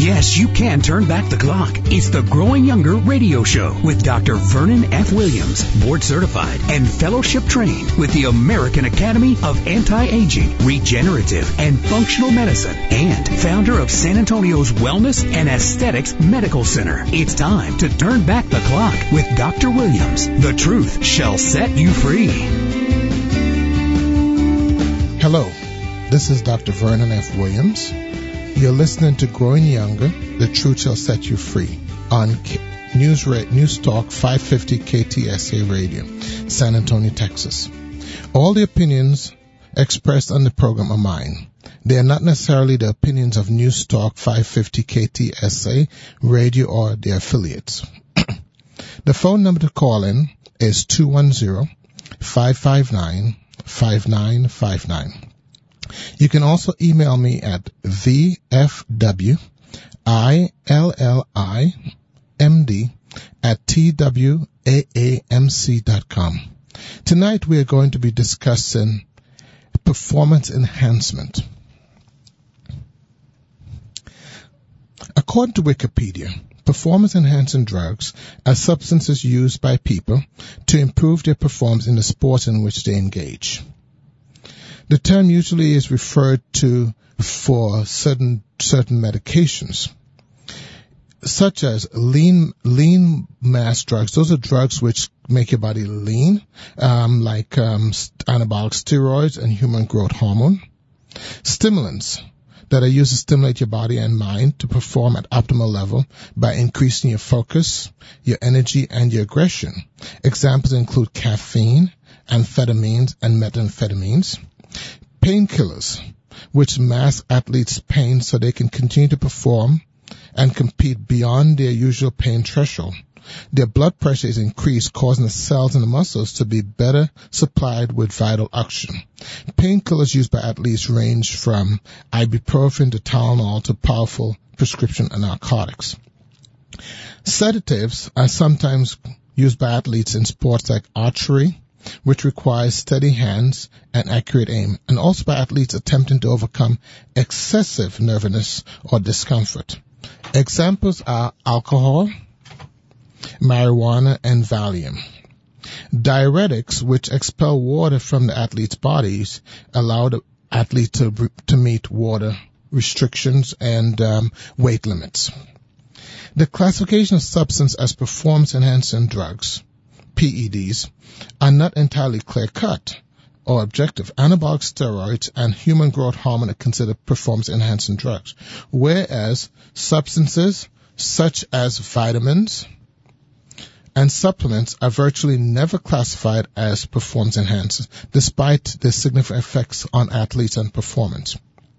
Yes, you can turn back the clock. It's the Growing Younger radio show with Dr. Vernon F. Williams, board certified and fellowship trained with the American Academy of Anti-Aging, Regenerative, and Functional Medicine, and founder of San Antonio's Wellness and Aesthetics Medical Center. It's time to turn back the clock with Dr. Williams. The truth shall set you free. Hello, this is Dr. Vernon F. Williams. You're listening to Growing Younger, The Truth Shall Set You Free on News Talk 550 KTSA Radio, San Antonio, Texas. All the opinions expressed on the program are mine. They are not necessarily the opinions of News Talk 550 KTSA Radio or their affiliates. The phone number to call in is 210-559-5959. You can also email me at vfwillimd@twaamc.com. Tonight we are going to be discussing performance enhancement. According to Wikipedia, performance-enhancing drugs are substances used by people to improve their performance in the sports in which they engage. The term usually is referred to for certain medications, such as lean mass drugs. Those are drugs which make your body lean, like anabolic steroids and human growth hormone. Stimulants that are used to stimulate your body and mind to perform at optimal level by increasing your focus, your energy, and your aggression. Examples include caffeine, amphetamines, and methamphetamines. Painkillers, which mask athletes' pain so they can continue to perform and compete beyond their usual pain threshold. Their blood pressure is increased, causing the cells in the muscles to be better supplied with vital oxygen. Painkillers used by athletes range from ibuprofen to Tylenol to powerful prescription narcotics. Sedatives are sometimes used by athletes in sports like archery, which requires steady hands and accurate aim, and also by athletes attempting to overcome excessive nervousness or discomfort. Examples are alcohol, marijuana, and Valium. Diuretics, which expel water from the athlete's bodies, allow the athlete to meet water restrictions and weight limits. The classification of substance as performance-enhancing drugs, PEDs, are not entirely clear-cut or objective. Anabolic steroids and human growth hormone are considered performance-enhancing drugs, whereas substances such as vitamins and supplements are virtually never classified as performance-enhancing, despite their significant effects on athletes and performance.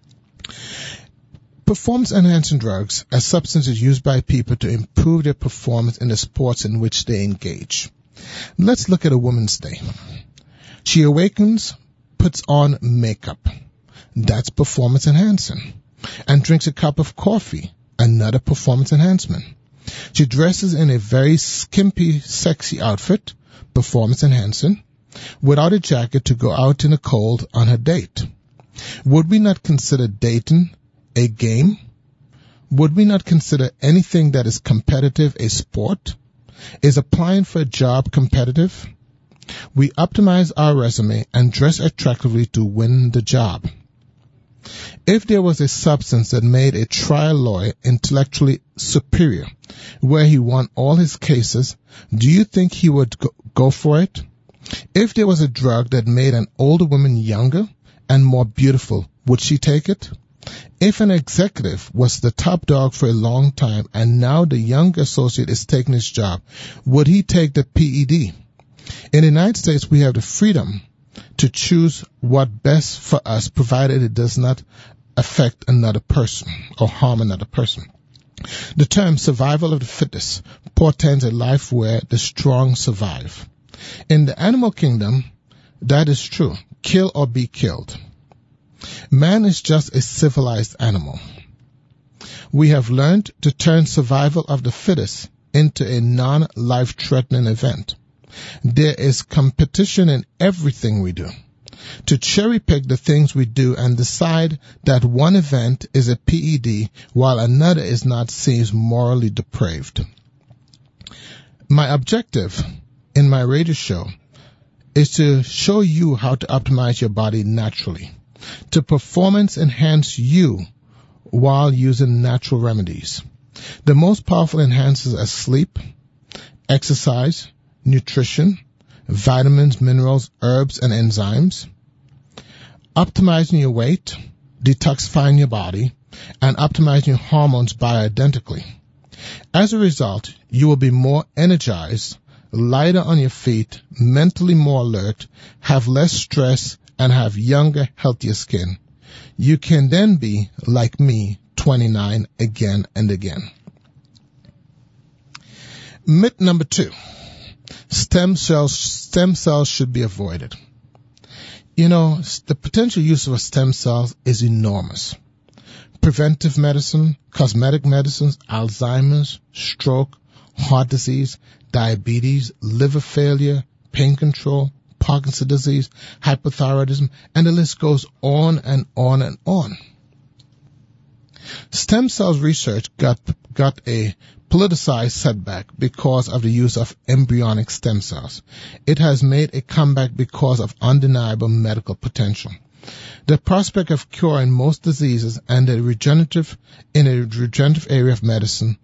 Performance-enhancing drugs are substances used by people to improve their performance in the sports in which they engage. Let's look at a woman's day. She awakens, puts on makeup. That's performance enhancing. And drinks a cup of coffee. Another performance enhancement. She dresses in a very skimpy, sexy outfit. Performance enhancing. Without a jacket to go out in the cold on her date. Would we not consider dating a game? Would we not consider anything that is competitive a sport? Is applying for a job competitive? We optimize our resume and dress attractively to win the job. If there was a substance that made a trial lawyer intellectually superior, where he won all his cases, do you think he would go for it? If there was a drug that made an older woman younger and more beautiful, would she take it? If an executive was the top dog for a long time and now the young associate is taking his job, would he take the PED? In the United States, we have the freedom to choose what best for us, provided it does not affect another person or harm another person. The term survival of the fittest portends a life where the strong survive. In the animal kingdom, that is true. Kill or be killed. Man is just a civilized animal. We have learned to turn survival of the fittest into a non-life-threatening event. There is competition in everything we do. to cherry pick the things we do and decide that one event is a PED while another is not seems morally depraved. My objective in my radio show is to show you how to optimize your body naturally, to performance enhance you while using natural remedies. The most powerful enhancers are sleep, exercise, nutrition, vitamins, minerals, herbs, and enzymes, optimizing your weight, detoxifying your body, and optimizing your hormones bioidentically. As a result, you will be more energized, lighter on your feet, mentally more alert, have less stress, and have younger, healthier skin. You can then be, like me, 29 again and again. Myth number 2. Stem cells should be avoided. You know, the potential use of stem cells is enormous. Preventive medicine, cosmetic medicines, Alzheimer's, stroke, heart disease, diabetes, liver failure, pain control, Parkinson's disease, hypothyroidism, and the list goes on and on and on. Stem cells research got a politicized setback because of the use of embryonic stem cells. It has made a comeback because of undeniable medical potential. The prospect of curing most diseases and in a regenerative area of medicine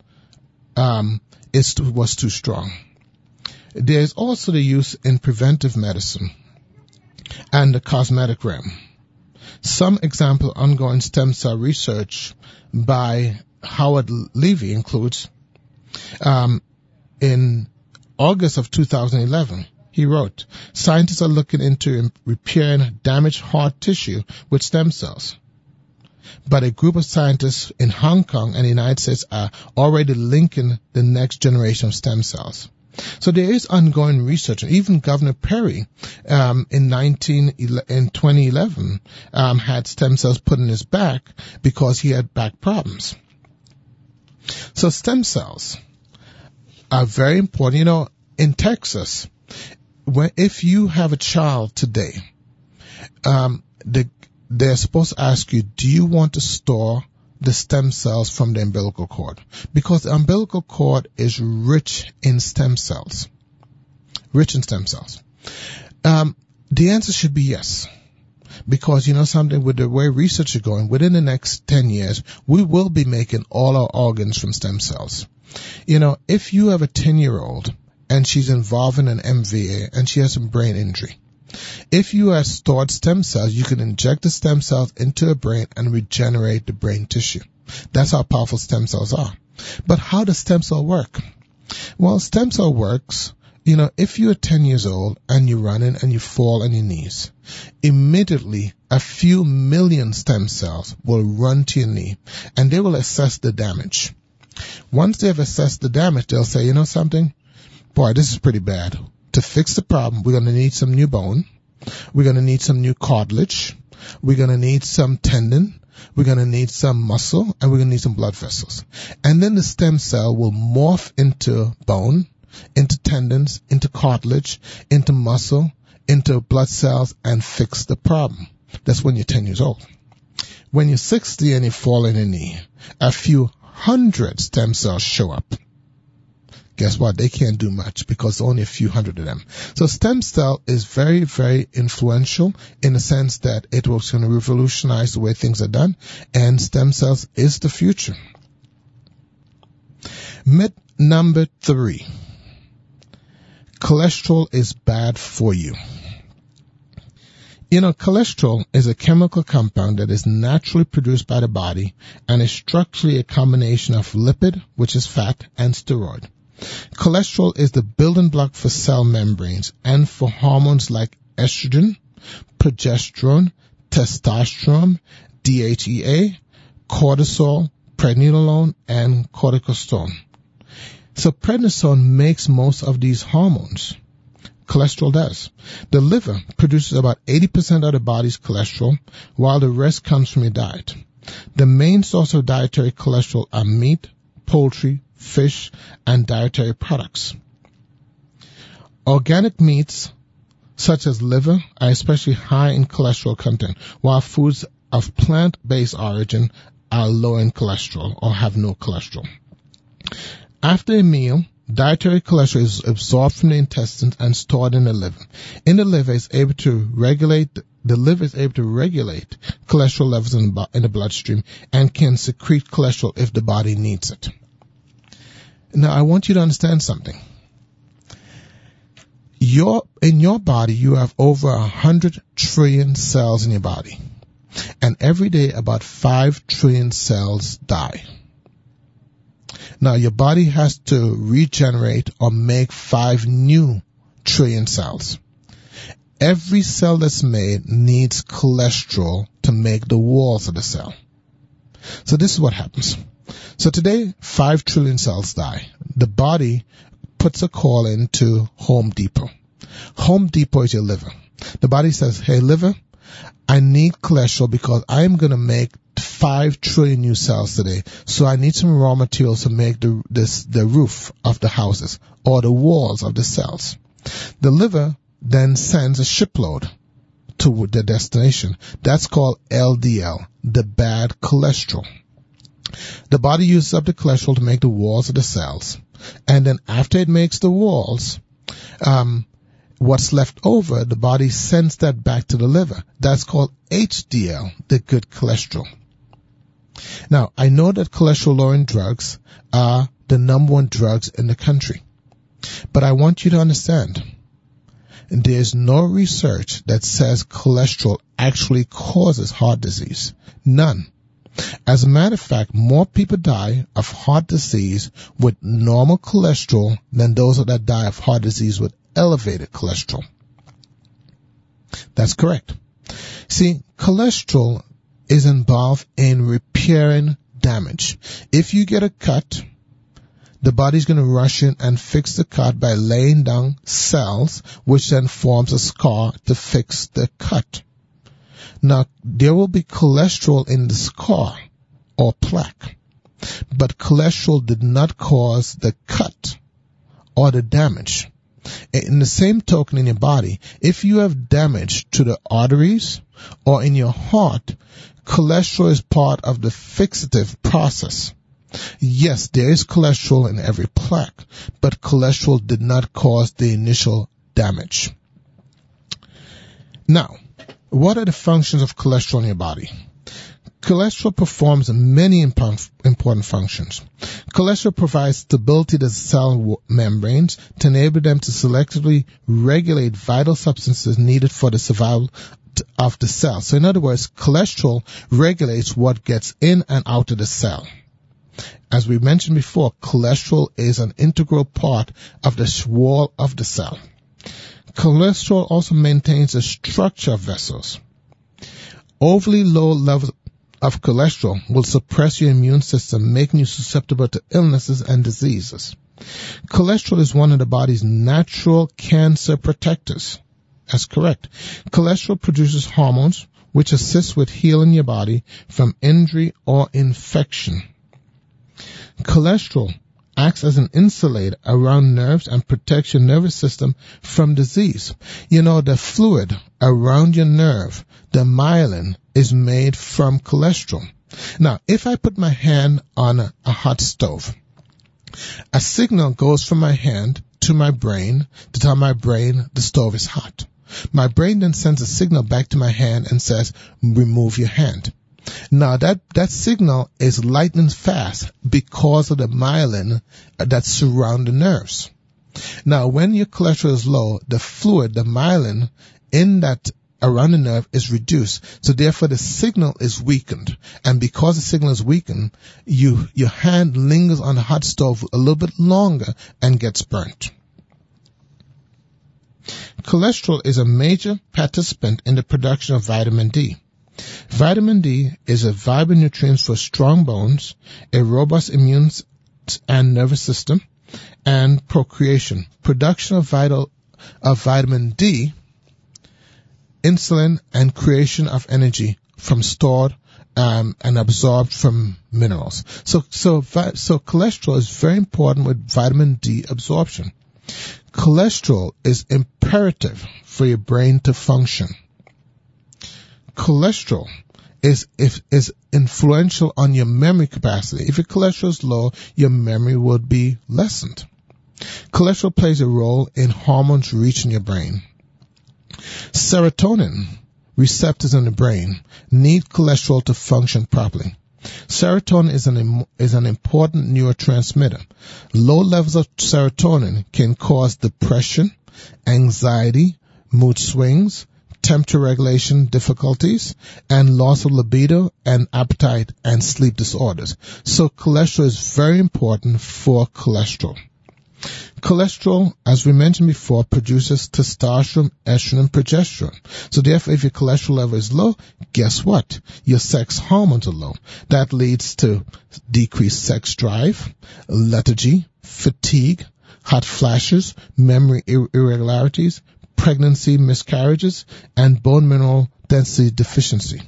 was too strong. There is also the use in preventive medicine and the cosmetic realm. Some example ongoing stem cell research by Howard Levy includes, in August of 2011, he wrote, scientists are looking into repairing damaged heart tissue with stem cells. But a group of scientists in Hong Kong and the United States are already linking the next generation of stem cells. So there is ongoing research. Even Governor Perry, in 2011, had stem cells put in his back because he had back problems. So stem cells are very important. You know, in Texas, if you have a child today, they're supposed to ask you, do you want to store the stem cells from the umbilical cord? Because the umbilical cord is rich in stem cells. The answer should be yes. Because, you know something, with the way research is going, within the next 10 years, we will be making all our organs from stem cells. You know, if you have a 10-year-old and she's involved in an MVA and she has some brain injury, if you have stored stem cells, you can inject the stem cells into her brain and regenerate the brain tissue. That's how powerful stem cells are. But how does stem cell work? Well, stem cell works, you know, if you're 10 years old and you're running and you fall on your knees, immediately a few million stem cells will run to your knee and they will assess the damage. Once they've assessed the damage, they'll say, you know something? Boy, this is pretty bad. To fix the problem, we're going to need some new bone. We're going to need some new cartilage. We're going to need some tendon. We're going to need some muscle, and we're going to need some blood vessels. And then the stem cell will morph into bone, into tendons, into cartilage, into muscle, into blood cells, and fix the problem. That's when you're 10 years old. When you're 60 and you fall in a knee, a few hundred stem cells show up. Guess what? They can't do much because only a few hundred of them. So stem cell is very, very influential in the sense that it was going to revolutionize the way things are done, and stem cells is the future. Myth number 3. Cholesterol is bad for you. You know, cholesterol is a chemical compound that is naturally produced by the body and is structurally a combination of lipid, which is fat, and steroid. Cholesterol is the building block for cell membranes and for hormones like estrogen, progesterone, testosterone, DHEA, cortisol, pregnenolone, and corticosterone. So prednisone makes most of these hormones. Cholesterol does. The liver produces about 80% of the body's cholesterol, while the rest comes from your diet. The main source of dietary cholesterol are meat, poultry, fish, and dietary products. Organic meats such as liver, are especially high in cholesterol content, while foods of plant-based origin are low in cholesterol or have no cholesterol. After a meal, dietary cholesterol is absorbed from the intestines and stored in the liver. In the liver, the liver is able to regulate cholesterol levels in the bloodstream and can secrete cholesterol if the body needs it. Now, I want you to understand something. In your body, you have over 100 trillion cells in your body. And every day, about 5 trillion cells die. Now, your body has to regenerate or make 5 new trillion cells. Every cell that's made needs cholesterol to make the walls of the cell. So this is what happens. So today, 5 trillion cells die. The body puts a call into Home Depot. Home Depot is your liver. The body says, hey, liver, I need cholesterol because I'm going to make 5 trillion new cells today. So I need some raw materials to make the roof of the houses or the walls of the cells. The liver then sends a shipload to the destination. That's called LDL, the bad cholesterol. The body uses up the cholesterol to make the walls of the cells. And then after it makes the walls, what's left over, the body sends that back to the liver. That's called HDL, the good cholesterol. Now, I know that cholesterol-lowering drugs are the number 1 drugs in the country. But I want you to understand, there's no research that says cholesterol actually causes heart disease. None. As a matter of fact, more people die of heart disease with normal cholesterol than those that die of heart disease with elevated cholesterol. That's correct. See, cholesterol is involved in repairing damage. If you get a cut, the body's going to rush in and fix the cut by laying down cells, which then forms a scar to fix the cut. Now, there will be cholesterol in the scar or plaque, but cholesterol did not cause the cut or the damage. In the same token, in your body, if you have damage to the arteries or in your heart, cholesterol is part of the fixative process. Yes, there is cholesterol in every plaque, but cholesterol did not cause the initial damage. Now, what are the functions of cholesterol in your body? Cholesterol performs many important functions. Cholesterol provides stability to cell membranes to enable them to selectively regulate vital substances needed for the survival of the cell. So in other words, cholesterol regulates what gets in and out of the cell. As we mentioned before, cholesterol is an integral part of the wall of the cell. Cholesterol also maintains the structure of vessels. Overly low levels of cholesterol will suppress your immune system, making you susceptible to illnesses and diseases. Cholesterol is one of the body's natural cancer protectors. That's correct. Cholesterol produces hormones which assist with healing your body from injury or infection. Cholesterol acts as an insulator around nerves and protects your nervous system from disease. You know, the fluid around your nerve, the myelin, is made from cholesterol. Now, if I put my hand on a hot stove, a signal goes from my hand to my brain to tell my brain the stove is hot. My brain then sends a signal back to my hand and says, remove your hand. Now that signal is lightning fast because of the myelin that surround the nerves. Now when your cholesterol is low, the fluid, the myelin in that around the nerve is reduced. So therefore the signal is weakened. And because the signal is weakened, your hand lingers on the hot stove a little bit longer and gets burnt. Cholesterol is a major participant in the production of vitamin D. Vitamin D is a vital nutrient for strong bones, a robust immune and nervous system, and procreation. Production of vitamin D, insulin, and creation of energy from stored and absorbed from minerals. So cholesterol is very important with vitamin D absorption. Cholesterol is imperative for your brain to function. Cholesterol is influential on your memory capacity. If your cholesterol is low, your memory would be lessened. Cholesterol plays a role in hormones reaching your brain. Serotonin receptors in the brain need cholesterol to function properly. Serotonin is an important neurotransmitter. Low levels of serotonin can cause depression, anxiety, mood swings, temperature regulation difficulties, and loss of libido and appetite and sleep disorders. So cholesterol is very important for cholesterol. Cholesterol, as we mentioned before, produces testosterone, estrogen, and progesterone. So therefore, if your cholesterol level is low, guess what? Your sex hormones are low. That leads to decreased sex drive, lethargy, fatigue, hot flashes, memory irregularities, pregnancy miscarriages, and bone mineral density deficiency.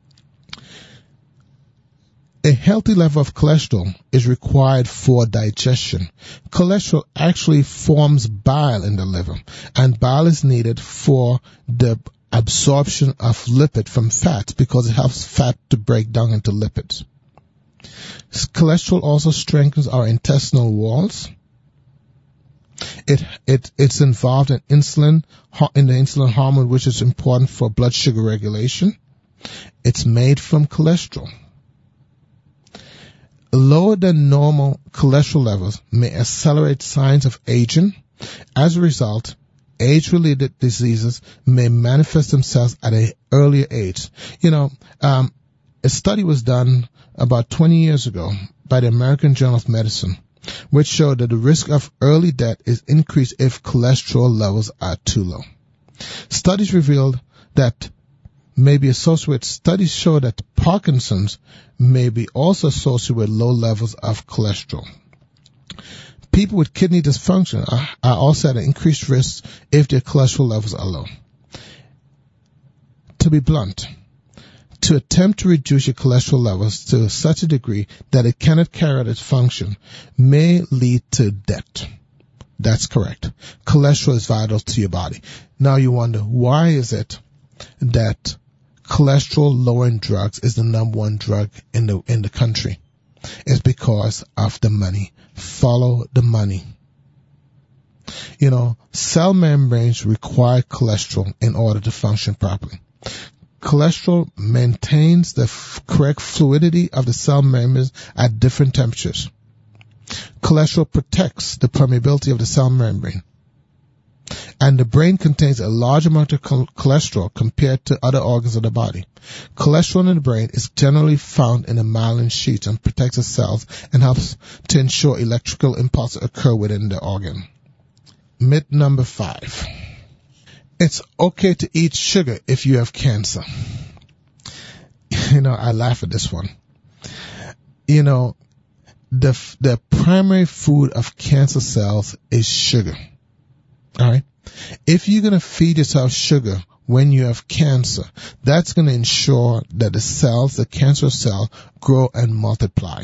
A healthy level of cholesterol is required for digestion. Cholesterol actually forms bile in the liver, and bile is needed for the absorption of lipid from fat because it helps fat to break down into lipids. Cholesterol also strengthens our intestinal walls. It's involved in the insulin hormone, which is important for blood sugar regulation. It's made from cholesterol. Lower than normal cholesterol levels may accelerate signs of aging. As a result, age-related diseases may manifest themselves at an earlier age. A study was done about 20 years ago by the American Journal of Medicine, which showed that the risk of early death is increased if cholesterol levels are too low. Studies revealed that studies show that Parkinson's may be also associated with low levels of cholesterol. People with kidney dysfunction are also at an increased risk if their cholesterol levels are low. To be blunt, to attempt to reduce your cholesterol levels to such a degree that it cannot carry out its function may lead to death. That's correct. Cholesterol is vital to your body. Now you wonder, why is it that cholesterol-lowering drugs is the number one drug in the country? It's because of the money. Follow the money. Cell membranes require cholesterol in order to function properly. Cholesterol maintains the correct fluidity of the cell membranes at different temperatures. Cholesterol protects the permeability of the cell membrane. And the brain contains a large amount of cholesterol compared to other organs of the body. Cholesterol in the brain is generally found in the myelin sheath and protects the cells and helps to ensure electrical impulses occur within the organ. Myth number 5. It's okay to eat sugar if you have cancer. I laugh at this one. The primary food of cancer cells is sugar. All right. If you're going to feed yourself sugar when you have cancer, that's going to ensure that the cancer cell, grow and multiply.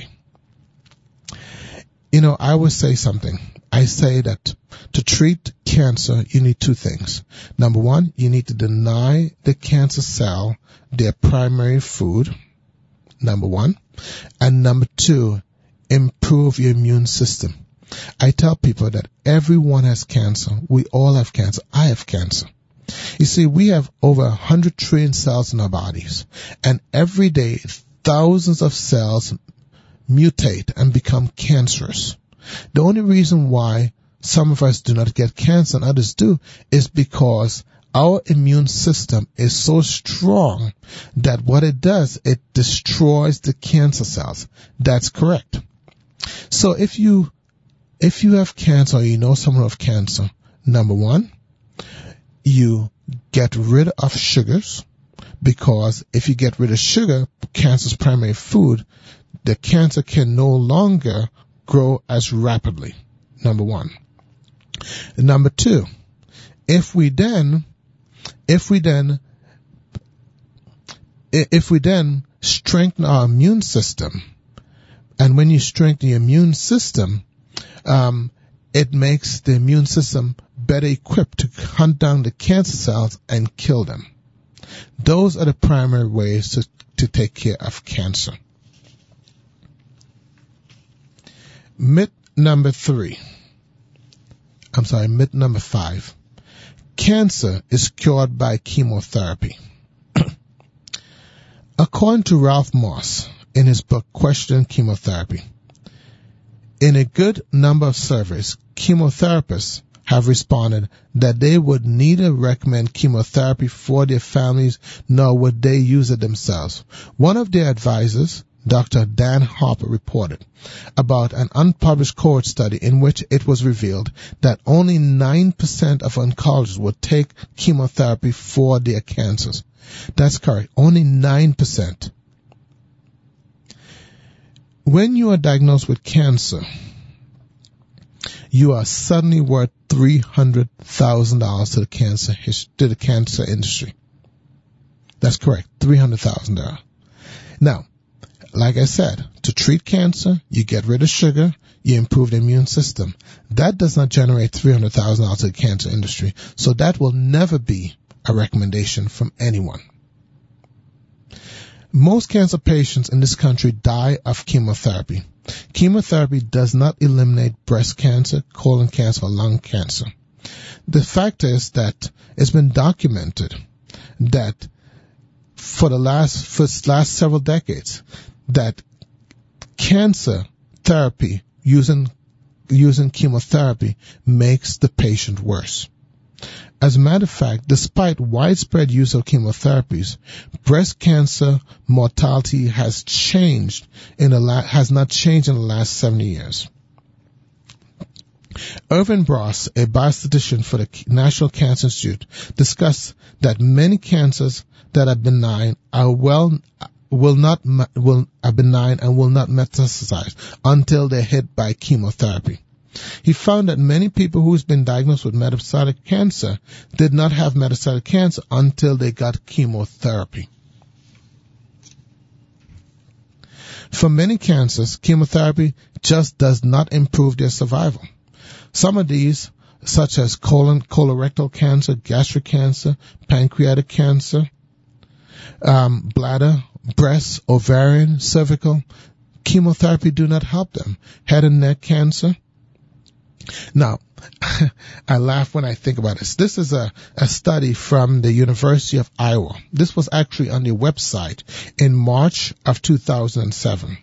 I would say something. I say that to treat cancer, you need two things. Number one, you need to deny the cancer cell their primary food. Number one. And number two, improve your immune system. I tell people that everyone has cancer. We all have cancer. I have cancer. You see, we have over 100 trillion cells in our bodies. And every day, thousands of cells mutate and become cancerous. The only reason why some of us do not get cancer and others do is because our immune system is so strong that what it does, it destroys the cancer cells. That's correct. So if you have cancer or you know someone who has cancer, number one, you get rid of sugars, because if you get rid of sugar, cancer's primary food, the cancer can no longer grow as rapidly. Number one. Number two, if we then strengthen our immune system, and when you strengthen your immune system, it makes the immune system better equipped to hunt down the cancer cells and kill them. Those are the primary ways to take care of cancer. Myth number 5. Cancer is cured by chemotherapy. According to Ralph Moss in his book Questioning Chemotherapy, in a good number of surveys, chemotherapists have responded that they would neither recommend chemotherapy for their families nor would they use it themselves. One of their advisors, Dr. Dan Harper, reported about an unpublished cohort study in which it was revealed that only 9% of oncologists would take chemotherapy for their cancers. That's correct, only 9%. When you are diagnosed with cancer, you are suddenly worth $300,000 to the cancer industry. That's correct, $300,000. Now, like I said, to treat cancer, you get rid of sugar, you improve the immune system. That does not generate $300,000 to the cancer industry, so that will never be a recommendation from anyone. Most cancer patients in this country die of chemotherapy. Chemotherapy does not eliminate breast cancer, colon cancer, or lung cancer. The fact is that it's been documented that for the last several decades, that cancer therapy using chemotherapy makes the patient worse. As a matter of fact, despite widespread use of chemotherapies, breast cancer mortality has not changed in the last 70 years. Irvin Bross, a biostatistician for the National Cancer Institute, discussed that many cancers that are benign will not metastasize until they're hit by chemotherapy. He found that many people who's been diagnosed with metastatic cancer did not have metastatic cancer until they got chemotherapy. For many cancers, chemotherapy just does not improve their survival. Some of these, such as colorectal cancer, gastric cancer, pancreatic cancer, bladder, breast, ovarian, cervical, chemotherapy do not help them. Head and neck cancer. Now, I laugh when I think about this. This is a study from the University of Iowa. This was actually on their website in March of 2007.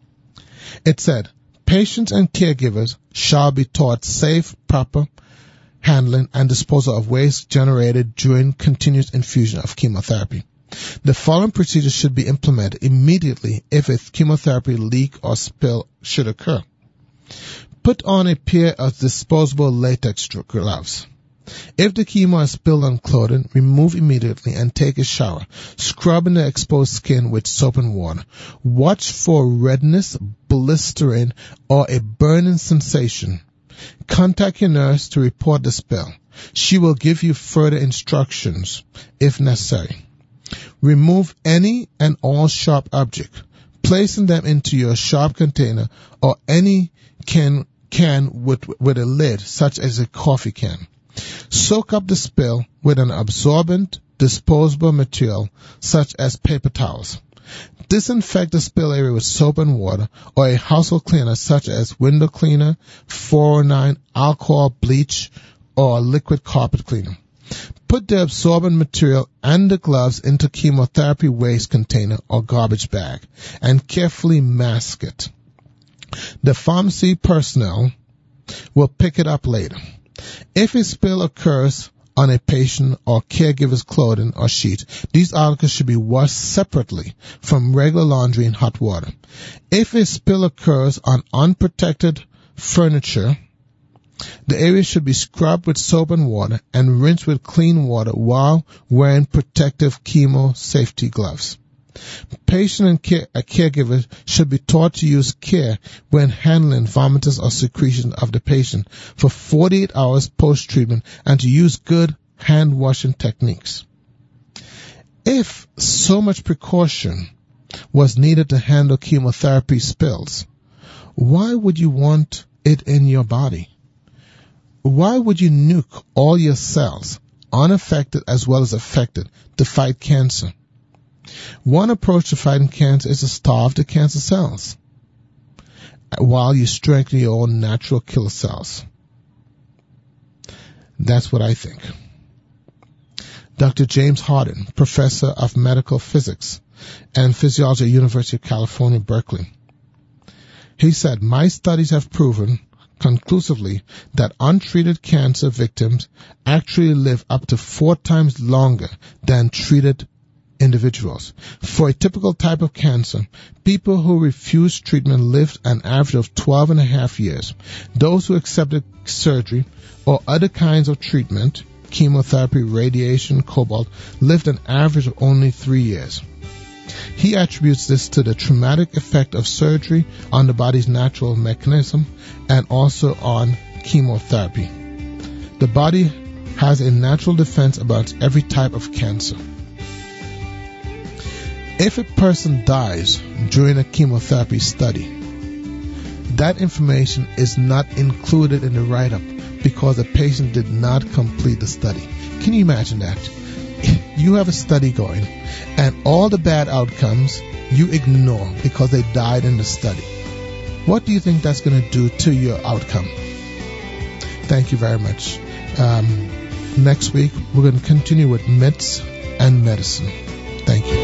It said, patients and caregivers shall be taught safe, proper handling and disposal of waste generated during continuous infusion of chemotherapy. The following procedures should be implemented immediately if a chemotherapy leak or spill should occur. Put on a pair of disposable latex gloves. If the chemo is spilled on clothing, remove immediately and take a shower, scrubbing the exposed skin with soap and water. Watch for redness, blistering, or a burning sensation. Contact your nurse to report the spill. She will give you further instructions if necessary. Remove any and all sharp objects, placing them into your sharp container or any can with a lid, such as a coffee can. Soak up the spill with an absorbent, disposable material, such as paper towels. Disinfect the spill area with soap and water or a household cleaner, such as window cleaner, 409, alcohol, bleach, or liquid carpet cleaner. Put the absorbent material and the gloves into chemotherapy waste container or garbage bag and carefully mask it. The pharmacy personnel will pick it up later. If a spill occurs on a patient or caregiver's clothing or sheet, these articles should be washed separately from regular laundry in hot water. If a spill occurs on unprotected furniture, the area should be scrubbed with soap and water and rinsed with clean water while wearing protective chemo safety gloves. Patient and caregivers should be taught to use care when handling vomitus or secretion of the patient for 48 hours post-treatment and to use good hand-washing techniques. If so much precaution was needed to handle chemotherapy spills, why would you want it in your body? Why would you nuke all your cells, unaffected as well as affected, to fight cancer? One approach to fighting cancer is to starve the cancer cells while you strengthen your own natural killer cells. That's what I think. Dr. James Hardin, professor of medical physics and physiology at University of California, Berkeley. He said, my studies have proven conclusively that untreated cancer victims actually live up to 4 times longer than treated individuals. For a typical type of cancer, people who refused treatment lived an average of 12 and a half years. Those who accepted surgery or other kinds of treatment, chemotherapy, radiation, cobalt, lived an average of only 3 years. He attributes this to the traumatic effect of surgery on the body's natural mechanism and also on chemotherapy. The body has a natural defense against every type of cancer. If a person dies during a chemotherapy study, that information is not included in the write-up because the patient did not complete the study. Can you imagine that? You have a study going, and all the bad outcomes you ignore because they died in the study. What do you think that's going to do to your outcome? Thank you very much. Next week, we're going to continue with myths and medicine. Thank you.